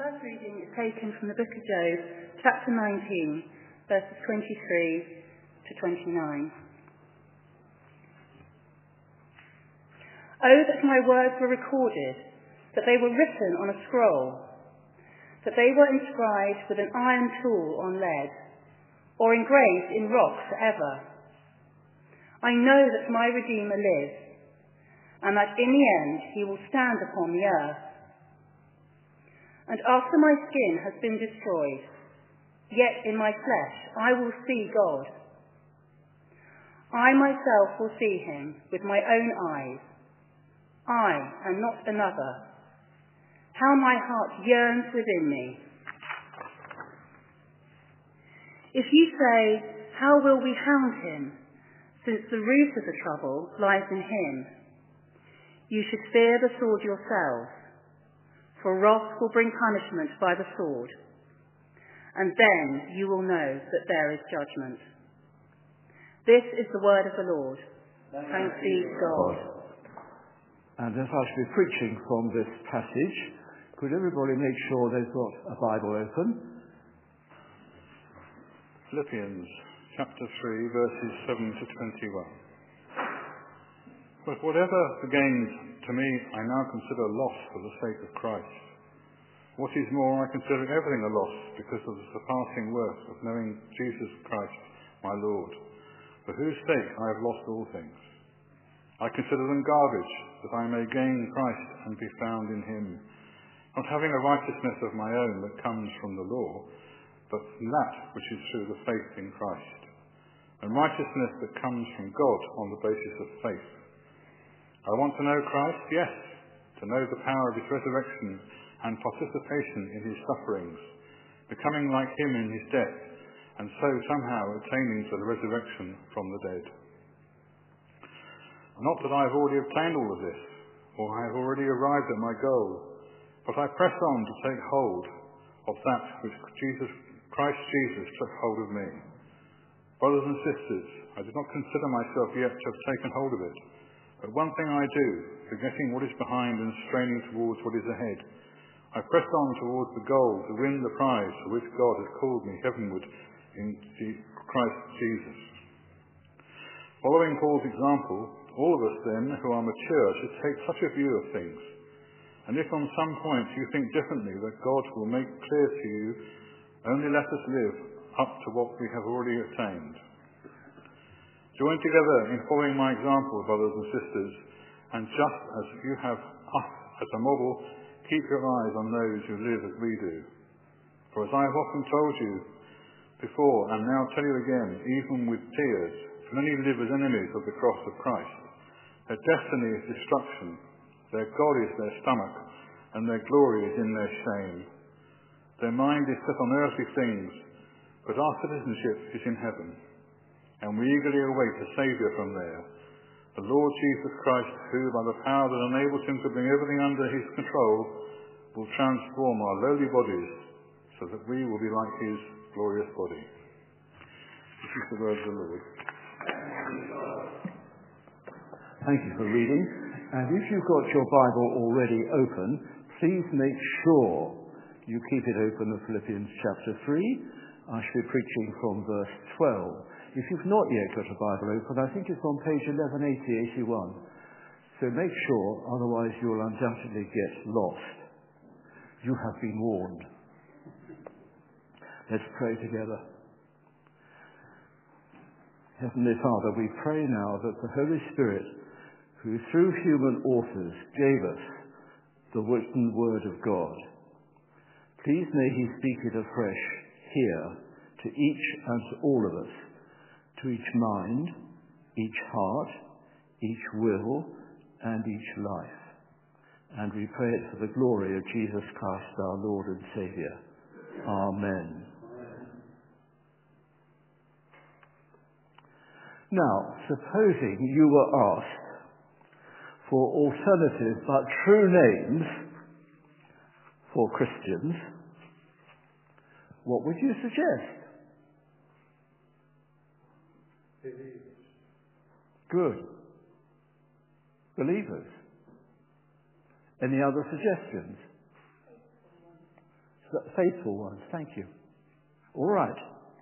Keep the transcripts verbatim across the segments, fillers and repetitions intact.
first reading is taken from the book of Job, chapter nineteen, verses twenty-three to twenty-nine. Oh, that my words were recorded, that they were written on a scroll, that they were inscribed with an iron tool on lead, or engraved in rock forever. I know that my Redeemer lives, and that in the end he will stand upon the earth. And after my skin has been destroyed, yet in my flesh I will see God. I myself will see him with my own eyes, I and not another. How my heart yearns within me. If you say, how will we hound him, since the root of the trouble lies in him? You should fear the sword yourselves, for wrath will bring punishment by the sword, and then you will know that there is judgment. This is the word of the Lord. Thanks be to God. And as I shall be preaching from this passage, could everybody make sure they've got a Bible open? Philippians chapter three, verses seven to twenty-one. But whatever the gains to me, I now consider loss for the sake of Christ. What is more, I consider everything a loss because of the surpassing worth of knowing Jesus Christ, my Lord, for whose sake I have lost all things. I consider them garbage, that I may gain Christ and be found in him, not having a righteousness of my own that comes from the law, but that which is through the faith in Christ, and righteousness that comes from God on the basis of faith. I want to know Christ, yes, to know the power of his resurrection and participation in his sufferings, becoming like him in his death, and so somehow attaining to the resurrection from the dead. Not that I have already obtained all of this, or I have already arrived at my goal, but I press on to take hold of that which Jesus, Christ Jesus took hold of me. Brothers and sisters, I do not consider myself yet to have taken hold of it. But one thing I do, forgetting what is behind and straining towards what is ahead, I press on towards the goal to win the prize for which God has called me heavenward in Christ Jesus. Following Paul's example, all of us then who are mature should take such a view of things. And if on some point you think differently, that God will make clear to you, only let us live up to what we have already attained. Join together in following my example, brothers and sisters, and just as you have us as a model, keep your eyes on those who live as we do. For as I have often told you before, and now tell you again, even with tears, many live as enemies of the cross of Christ. Their destiny is destruction, their God is their stomach, and their glory is in their shame. Their mind is set on earthly things, but our citizenship is in heaven, and we eagerly await a Saviour from there, the Lord Jesus Christ, who, by the power that enables him to bring everything under his control, will transform our lowly bodies so that we will be like his glorious body. This is the word of the Lord. Thank you for reading. And if you've got your Bible already open, please make sure you keep it open at Philippians chapter three. I shall be preaching from verse twelve. If you've not yet got a Bible open, I think it's on page eleven eighty, eighty-one. So make sure, otherwise you'll undoubtedly get lost. You have been warned. Let's pray together. Heavenly Father, we pray now that the Holy Spirit, who through human authors gave us the written word of God, please may he speak it afresh here to each and to all of us, to each mind, each heart, each will, and each life. And we pray it for the glory of Jesus Christ, our Lord and Saviour. Amen. Now, supposing you were asked for alternative but true names for Christians, what would you suggest? Believers. Good. Believers. Any other suggestions? faithful ones. Thank you. All right.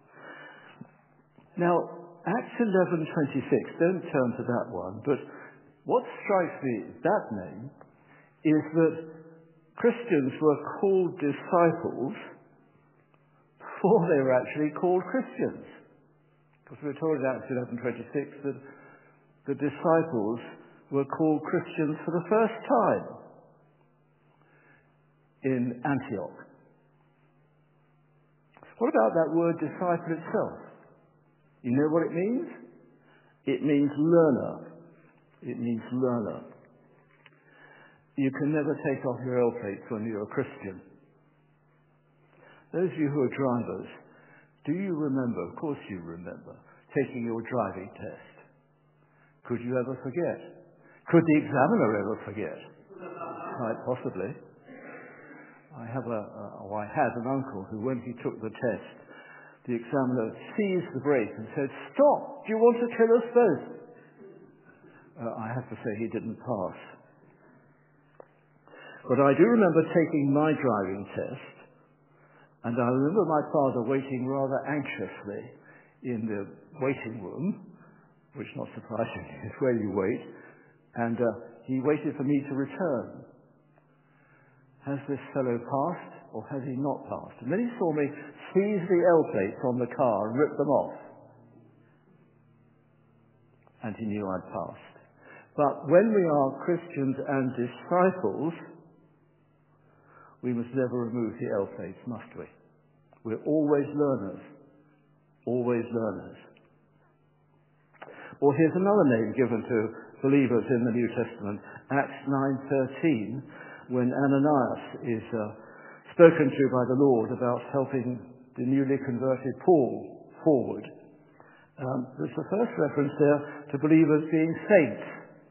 Now, Acts eleven twenty-six, don't turn to that one, but what strikes me that name is that Christians were called disciples before they were actually called Christians. Because we're told in Acts eleven twenty-six that the disciples were called Christians for the first time in Antioch. What about that word disciple itself? You know what it means? It means learner. It means learner. You can never take off your L plates when you're a Christian. Those of you who are drivers, do you remember, of course you remember, taking your driving test? Could you ever forget? Could the examiner ever forget? Quite possibly. I have a, a, or I had an uncle who, when he took the test, the examiner seized the brake and said, "Stop! Do you want to kill us both?" Uh, I have to say he didn't pass. But I do remember taking my driving test, and I remember my father waiting rather anxiously in the waiting room, which, not surprisingly, is where you wait, and uh, he waited for me to return. Has this fellow passed, or has he not passed? And then he saw me seize the L plates on the car and rip them off. And he knew I'd passed. But when we are Christians and disciples, we must never remove the L plates, must we? We're always learners. Always learners. Or here's another name given to believers in the New Testament, Acts nine thirteen, when Ananias is uh, spoken to by the Lord about helping the newly converted Paul forward. Um, there's the first reference there to believers being saints.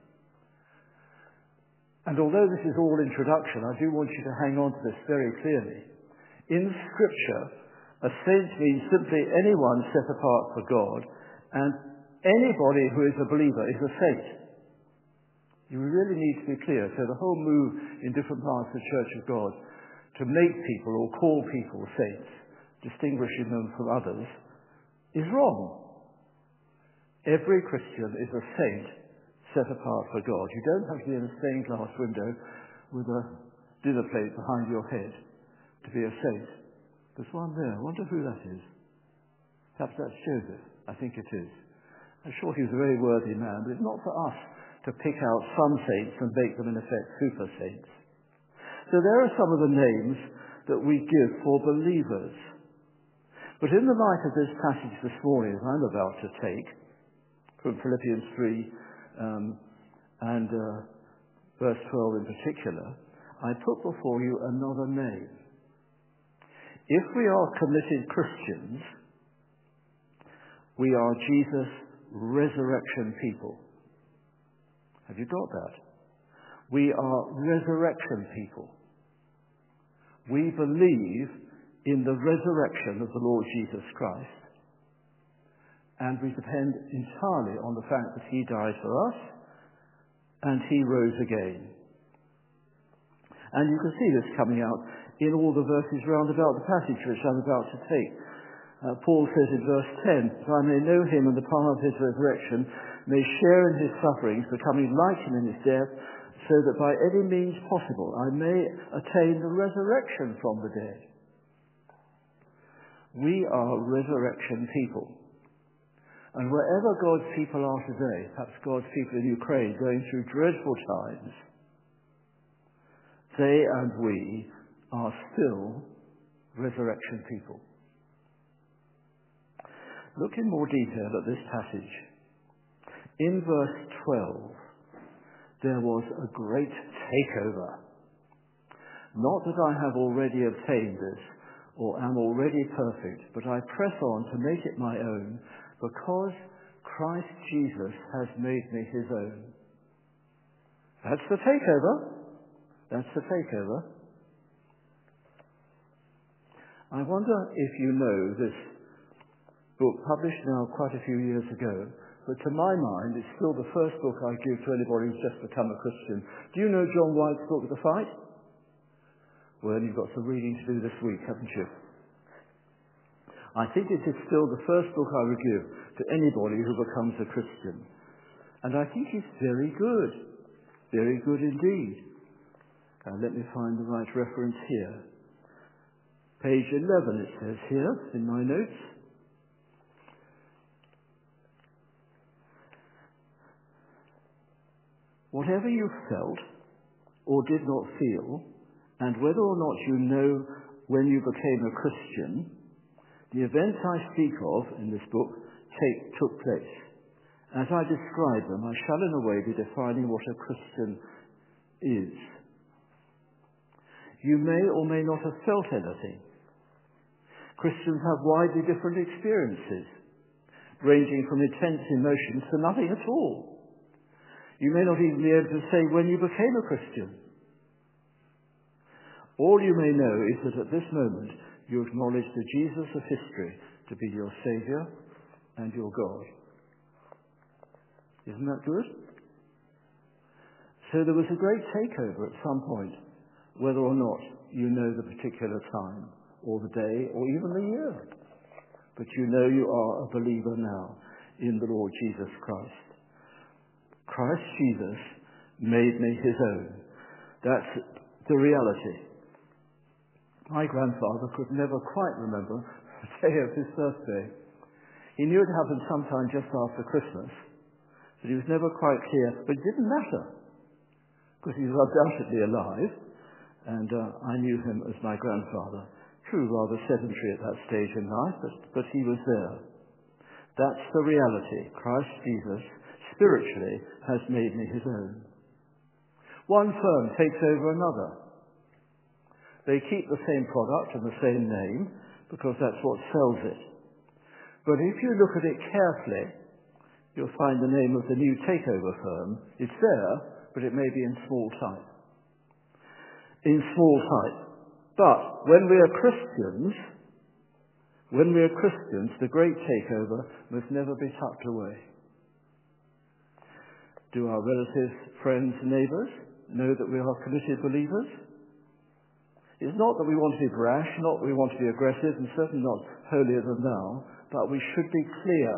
And although this is all introduction, I do want you to hang on to this very clearly. In Scripture, a saint means simply anyone set apart for God, and anybody who is a believer is a saint. You really need to be clear. So the whole move in different parts of the Church of God to make people or call people saints, distinguishing them from others, is wrong. Every Christian is a saint set apart for God. You don't have to be in a stained glass window with a dinner plate behind your head to be a saint. There's one there. I wonder who that is. Perhaps that's Joseph. I think it is. I'm sure he was a very worthy man, but it's not for us to pick out some saints and make them, in effect, super saints. So there are some of the names that we give for believers. But in the light of this passage this morning that I'm about to take, from Philippians three um, and uh, verse twelve in particular, I put before you another name. If we are committed Christians, we are Jesus' resurrection people. Have you got that? We are resurrection people. We believe in the resurrection of the Lord Jesus Christ, and we depend entirely on the fact that he died for us and he rose again. And you can see this coming out in all the verses round about the passage which I'm about to take. Uh, Paul says in verse ten, "That I may know him and the power of his resurrection, may share in his sufferings, becoming like him in his death, so that by any means possible I may attain the resurrection from the dead." We are resurrection people. And wherever God's people are today, perhaps God's people in Ukraine going through dreadful times, they and we are still resurrection people. Look in more detail at this passage. In verse twelve, there was a great takeover. Not that I have already obtained this, or am already perfect, but I press on to make it my own, because Christ Jesus has made me his own. That's the takeover. That's the takeover. I wonder if you know this book, published now quite a few years ago, but to my mind it's still the first book I give to anybody who's just become a Christian. Do you know John White's book, The Fight? Well, you've got some reading to do this week, haven't you? I think it is still the first book I would give to anybody who becomes a Christian. And I think it's very good. Very good indeed. Now let me find the right reference here. Page eleven it says here in my notes. Whatever you felt or did not feel, and whether or not you know when you became a Christian, the events I speak of in this book take, took place. As I describe them, I shall in a way be defining what a Christian is. You may or may not have felt anything. Christians have widely different experiences, ranging from intense emotions to nothing at all. You may not even be able to say when you became a Christian. All you may know is that at this moment you acknowledge the Jesus of history to be your Saviour and your God. Isn't that good? So there was a great takeover at some point, whether or not you know the particular time or the day or even the year. But you know you are a believer now in the Lord Jesus Christ. Christ Jesus made me his own. That's the reality. My grandfather could never quite remember the day of his birthday. He knew it happened sometime just after Christmas, but he was never quite clear. But it didn't matter, because he was undoubtedly alive, and uh, I knew him as my grandfather. True, rather sedentary at that stage in life, but, but he was there. That's the reality. Christ Jesus, spiritually, has made me his own. One firm takes over another. They keep the same product and the same name because that's what sells it. But if you look at it carefully, you'll find the name of the new takeover firm. It's there, but it may be in small type. In small type. But when we are Christians, when we are Christians, the great takeover must never be tucked away. Do our relatives, friends, neighbours know that we are committed believers? It's not that we want to be brash, not that we want to be aggressive, and certainly not holier than thou, but we should be clear.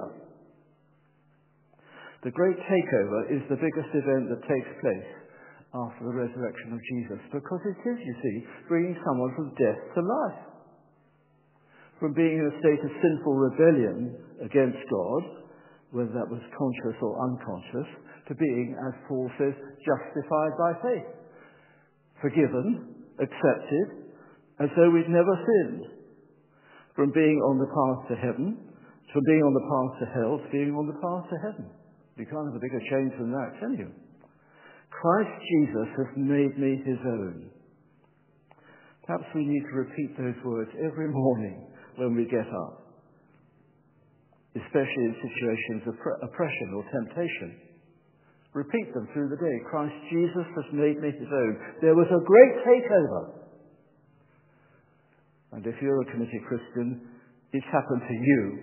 The great takeover is the biggest event that takes place after the resurrection of Jesus, because it is, you see, bringing someone from death to life. From being in a state of sinful rebellion against God, whether that was conscious or unconscious, to being, as Paul says, justified by faith. Forgiven, accepted, as though we'd never sinned. From being on the path to heaven, from being on the path to hell, to being on the path to heaven. You can't have a bigger change than that, can you? Christ Jesus has made me his own. Perhaps we need to repeat those words every morning when we get up, especially in situations of oppression or temptation. Repeat them through the day. Christ Jesus has made me his own. There was a great takeover. And if you're a committed Christian, it's happened to you.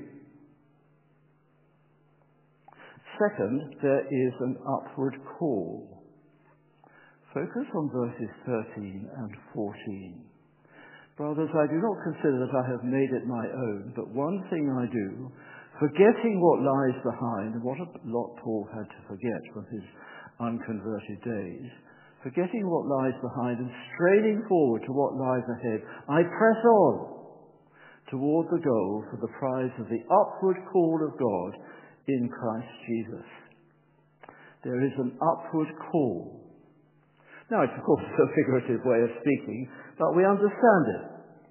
Second, there is an upward call. Focus on verses thirteen and fourteen. Brothers, I do not consider that I have made it my own, but one thing I do, forgetting what lies behind, and what a lot Paul had to forget from his unconverted days, forgetting what lies behind and straining forward to what lies ahead, I press on toward the goal for the prize of the upward call of God in Christ Jesus. There is an upward call. Now, it's of course a figurative way of speaking, but we understand it.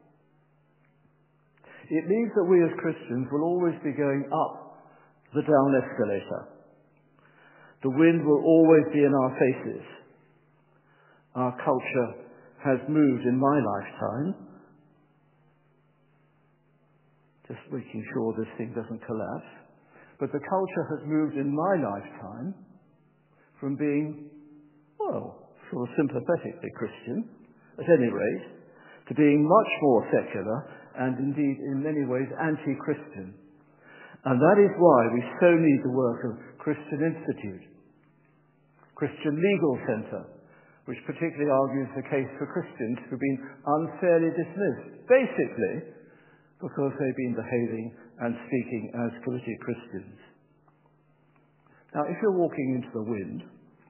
It means that we as Christians will always be going up the down escalator. The wind will always be in our faces. Our culture has moved in my lifetime, just making sure this thing doesn't collapse, but the culture has moved in my lifetime from being, well, sort of sympathetically Christian, at any rate, to being much more secular and indeed in many ways anti-Christian. And that is why we so need the work of Christian Institute, Christian Legal Centre, which particularly argues the case for Christians who've been unfairly dismissed, basically because they've been behaving and speaking as committed Christians. Now, if you're walking into the wind,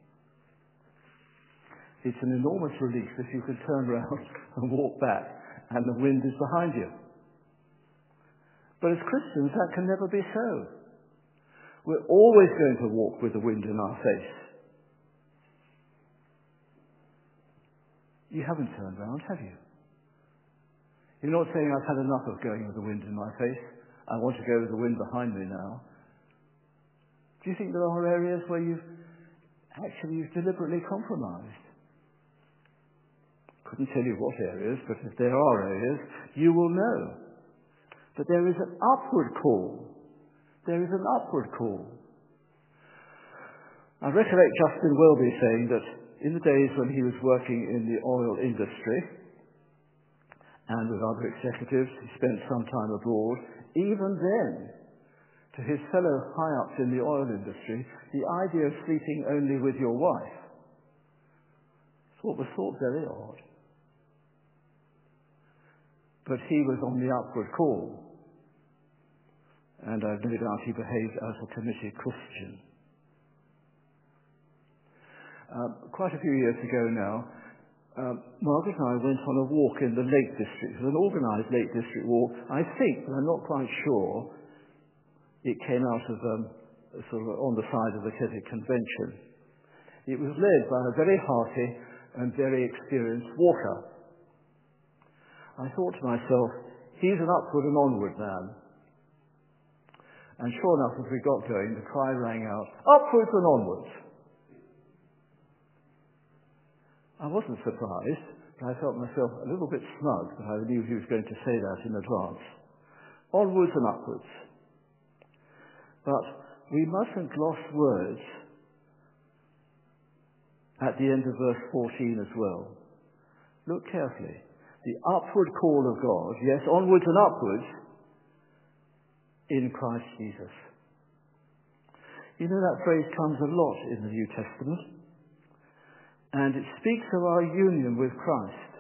it's an enormous relief if you can turn around and walk back and the wind is behind you. But as Christians, that can never be so. We're always going to walk with the wind in our face. You haven't turned around, have you? You're not saying, I've had enough of going with the wind in my face. I want to go with the wind behind me now. Do you think there are areas where you've actually you've deliberately compromised? Couldn't tell you what areas, but if there are areas, you will know. But there is an upward call. There is an upward call. I recollect Justin Welby saying that in the days when he was working in the oil industry and with other executives, he spent some time abroad, even then, to his fellow high-ups in the oil industry, the idea of sleeping only with your wife was thought very odd. But he was on the upward call, and I've no doubt he behaved as a committed Christian. Uh, quite a few years ago now, uh, Margaret and I went on a walk in the Lake District. It was an organised Lake District walk. I think, but I'm not quite sure, it came out of um, sort of on the side of the Celtic Convention. It was led by a very hearty and very experienced walker. I thought to myself, he's an upward and onward man. And sure enough, as we got going, the cry rang out, upwards and onwards. I wasn't surprised, but I felt myself a little bit smug that I knew he was going to say that in advance. Onwards and upwards. But we mustn't gloss words at the end of verse fourteen as well. Look carefully. The upward call of God, yes, onwards and upwards, in Christ Jesus. You know, that phrase comes a lot in the New Testament, and it speaks of our union with Christ.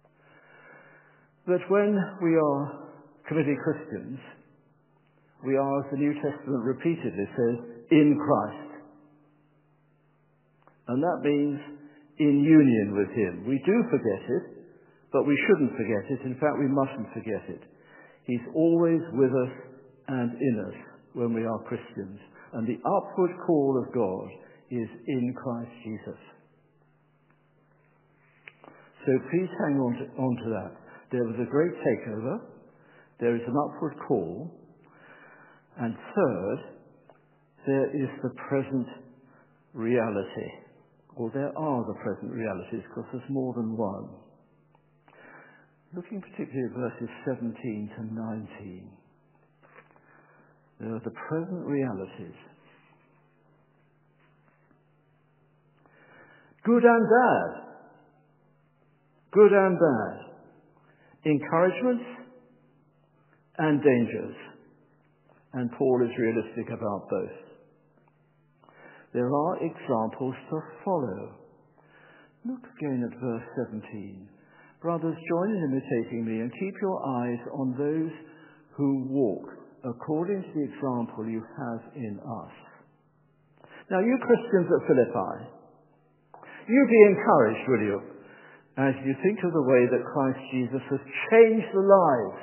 That when we are committed Christians, we are, as the New Testament repeatedly says, in Christ. And that means in union with Him. We do forget it, but we shouldn't forget it. In fact, we mustn't forget it. He's always with us and in us when we are Christians. And the upward call of God is in Christ Jesus. So please hang on to, on to that. There was a great takeover. There is an upward call. And third, there is the present reality. Or there are the present realities, because there's more than one. Looking particularly at verses seventeen to nineteen. There are the present realities. Good and bad. Good and bad. Encouragements and dangers. And Paul is realistic about both. There are examples to follow. Look again at verse seventeen. Brothers, join in imitating me and keep your eyes on those who walk according to the example you have in us. Now, you Christians at Philippi, you be encouraged, will you, as you think of the way that Christ Jesus has changed the lives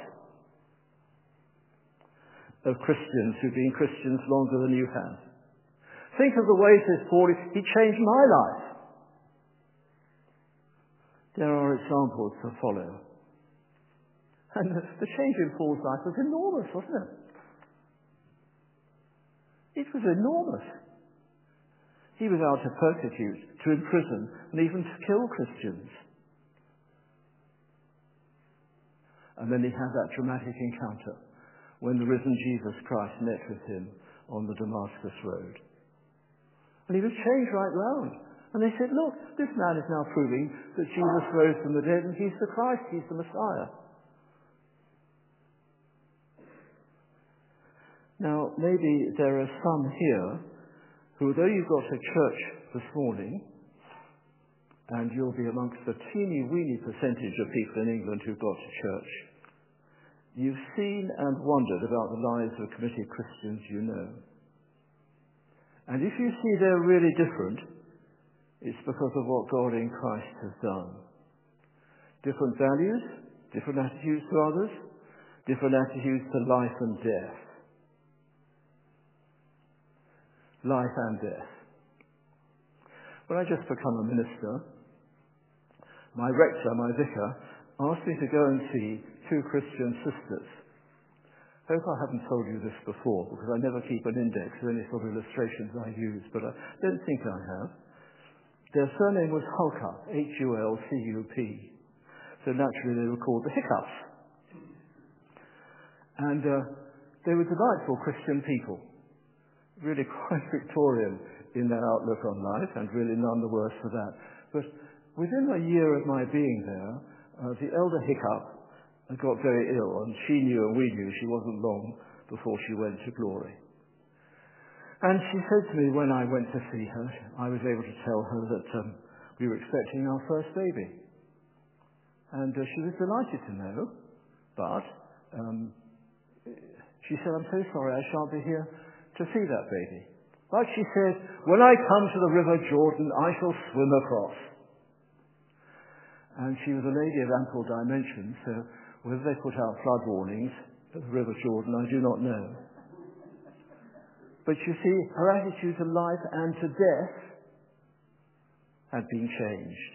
of Christians who've been Christians longer than you have. Think of the way, says Paul, he changed my life. There are examples to follow. And the, the change in Paul's life was enormous, wasn't it? It was enormous. He was out to persecute, to imprison, and even to kill Christians. And then he had that dramatic encounter when the risen Jesus Christ met with him on the Damascus Road. And he was changed right round. And they said, look, this man is now proving that Jesus rose from the dead and he's the Christ, he's the Messiah. Now, maybe there are some here who, though you've got to church this morning, and you'll be amongst the teeny-weeny percentage of people in England who've got to church. You've seen and wondered about the lives of committed Christians you know. And if you see they're really different, it's because of what God in Christ has done. Different values, different attitudes to others, different attitudes to life and death. Life and death. When I just become a minister, my rector, my vicar, asked me to go and see two Christian sisters. Hope I haven't told you this before, because I never keep an index of any sort of illustrations I use, but I don't think I have. Their surname was Hulcup, H U L C U P. So naturally they were called the Hiccups. And uh, they were delightful Christian people, really quite Victorian in their outlook on life, and really none the worse for that. But within a year of my being there, uh, the elder Hiccup got very ill, and she knew and we knew she wasn't long before she went to glory. And she said to me when I went to see her, I was able to tell her that um, we were expecting our first baby. And uh, she was delighted to know, but um, she said, I'm so sorry, I shan't be here to see that baby. But she said, when I come to the River Jordan, I shall swim across. And she was a lady of ample dimensions, so whether they put out flood warnings at the River Jordan, I do not know. But you see, her attitude to life and to death had been changed.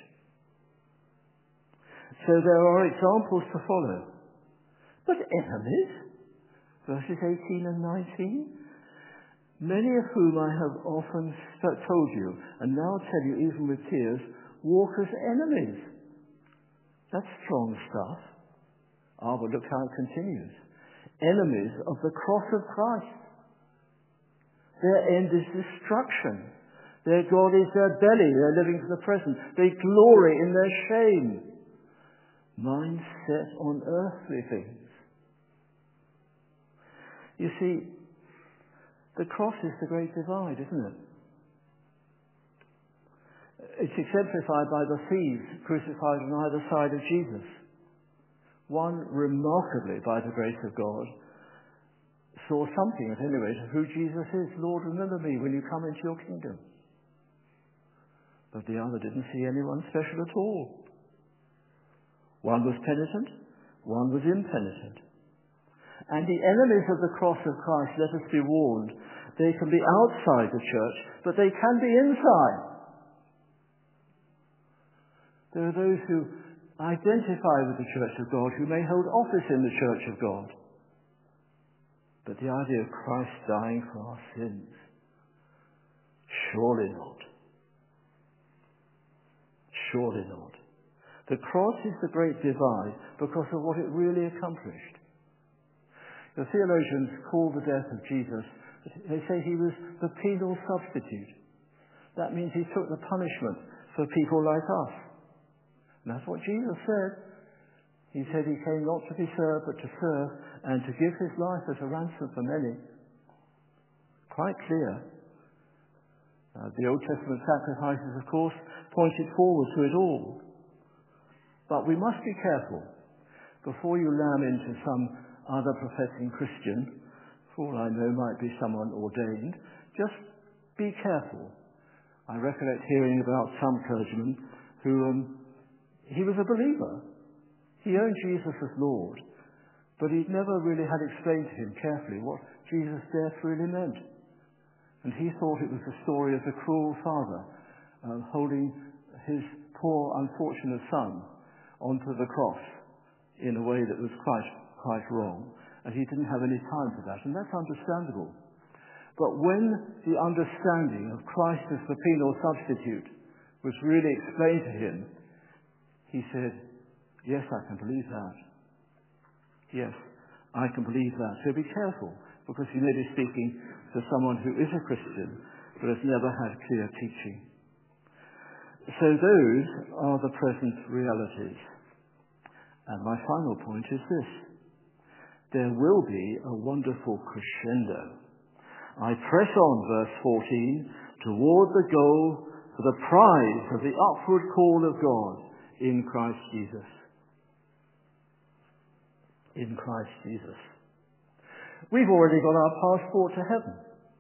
So there are examples to follow. But enemies, verses eighteen and nineteen, many of whom I have often told you, and now tell you even with tears, walk as enemies. That's strong stuff. Ah, but look how it continues. Enemies of the cross of Christ. Their end is destruction. Their God is their belly. They're living for the present. They glory in their shame. Mind set on earthly things. You see, the cross is the great divide, isn't it? It's exemplified by the thieves crucified on either side of Jesus. One, remarkably, by the grace of God, saw something, at any rate, of who Jesus is. Lord, remember me when you come into your kingdom. But the other didn't see anyone special at all. One was penitent, one was impenitent. And the enemies of the cross of Christ, let us be warned, they can be outside the church, but they can be inside. There are those who identify with the church of God, who may hold office in the church of God. But the idea of Christ dying for our sins, surely not. Surely not. The cross is the great divide because of what it really accomplished. The theologians call the death of Jesus, they say he was the penal substitute. That means he took the punishment for people like us. And that's what Jesus said. He said he came not to be served, but to serve, and to give his life as a ransom for many. Quite clear. Uh, the Old Testament sacrifices, of course, pointed forward to it all. But we must be careful. Before you lamb into some other professing Christian, for all I know might be someone ordained, just be careful. I recollect hearing about some clergyman who, um, he was a believer. He owned Jesus as Lord, but he'd never really had explained to him carefully what Jesus' death really meant. And he thought it was the story of the cruel father uh, holding his poor, unfortunate son onto the cross in a way that was quite, quite wrong. And he didn't have any time for that, and that's understandable. But when the understanding of Christ as the penal substitute was really explained to him, he said, yes, I can believe that. Yes, I can believe that. So be careful, because you may be speaking to someone who is a Christian, but has never had clear teaching. So those are the present realities. And my final point is this. There will be a wonderful crescendo. I press on, verse fourteen, toward the goal for the prize of the upward call of God in Christ Jesus. In Christ Jesus. We've already got our passport to heaven.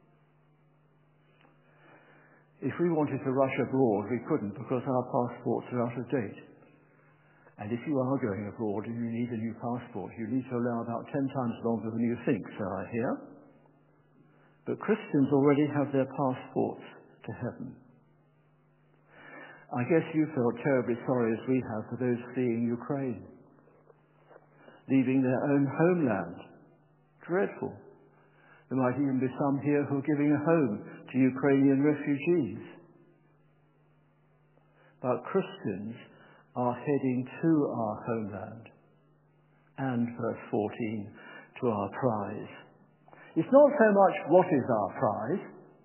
If we wanted to rush abroad, we couldn't because our passports are out of date. And if you are going abroad and you need a new passport, you need to allow about ten times longer than you think, so I hear. But Christians already have their passports to heaven. I guess you felt terribly sorry as we have for those fleeing Ukraine, leaving their own homeland. Dreadful. There might even be some here who are giving a home to Ukrainian refugees. But Christians are heading to our homeland. And, verse fourteen, to our prize. It's not so much what is our prize.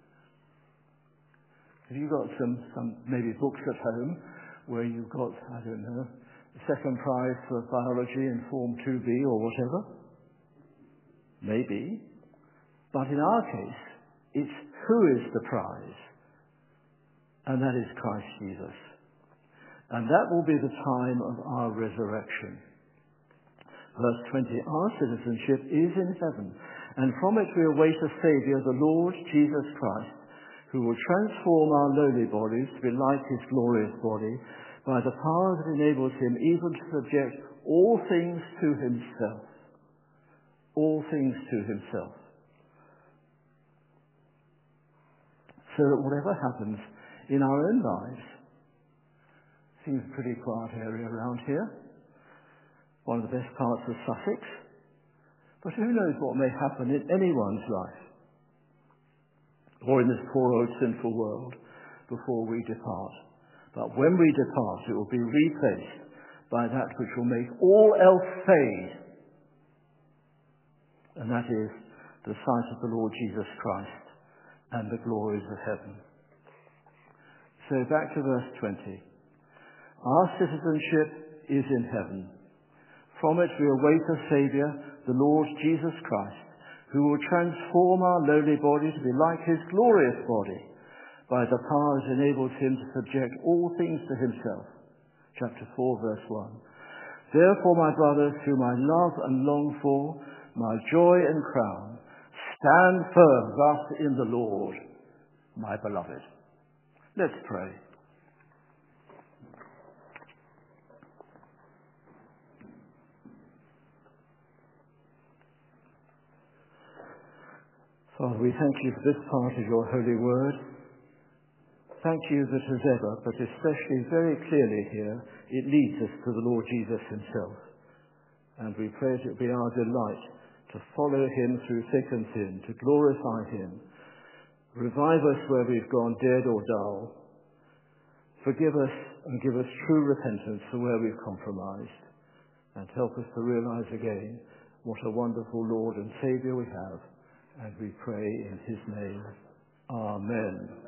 Have you got some, some maybe books at home where you've got, I don't know, the second prize for biology in Form two B or whatever? Maybe. But in our case, it's who is the prize? And that is Christ Jesus. And that will be the time of our resurrection. Verse twenty, our citizenship is in heaven, and from it we await a Saviour, the Lord Jesus Christ, who will transform our lowly bodies to be like his glorious body, by the power that enables him even to subject all things to himself. All things to himself. So that whatever happens in our own lives, seems a pretty quiet area around here, one of the best parts of Sussex, but who knows what may happen in anyone's life, or in this poor old sinful world, before we depart. But when we depart, it will be replaced by that which will make all else fade, and that is the sight of the Lord Jesus Christ and the glories of heaven. So back to verse twenty. Our citizenship is in heaven. From it we await a Saviour, the Lord Jesus Christ, who will transform our lowly body to be like his glorious body, by the power that enables him to subject all things to himself. Chapter four, verse one. Therefore, my brothers, whom I love and long for, my joy and crown, stand firm thus in the Lord, my beloved. Let's pray. Father, we thank you for this part of your holy word. Thank you that as ever, but especially very clearly here, it leads us to the Lord Jesus himself. And we pray that it be our delight to follow him through thick and thin, to glorify him. Revive us where we've gone dead or dull. Forgive us and give us true repentance for where we've compromised. And help us to realize again what a wonderful Lord and Saviour we have. And we pray in his name. Amen.